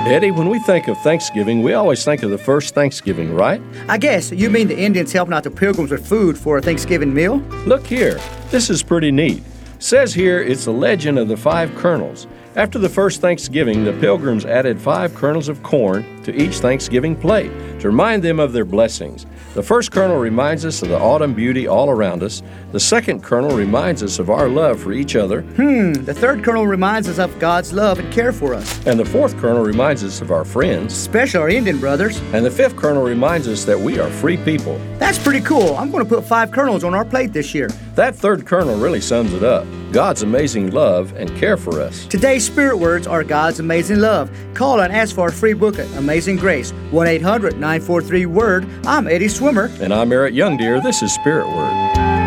Eddie, when we think of Thanksgiving, we always think of the first Thanksgiving, right? I guess you mean the Indians helping out the Pilgrims with food for a Thanksgiving meal? Look here. This is pretty neat. Says here it's the legend of the 5 kernels. After the first Thanksgiving, the Pilgrims added 5 kernels of corn to each Thanksgiving plate to remind them of their blessings. The first kernel reminds us of the autumn beauty all around us. The second kernel reminds us of our love for each other. The third kernel reminds us of God's love and care for us. And the fourth kernel reminds us of our friends. Especially our Indian brothers. And the fifth kernel reminds us that we are free people. That's pretty cool. I'm going to put 5 kernels on our plate this year. That third kernel really sums it up. God's amazing love and care for us. Today's Spirit Words are God's amazing love. Call and ask for a free book at Amazing Grace, 1-800-943-WORD. I'm Eddie Swimmer. And I'm Eric Youngdeer. This is Spirit Word.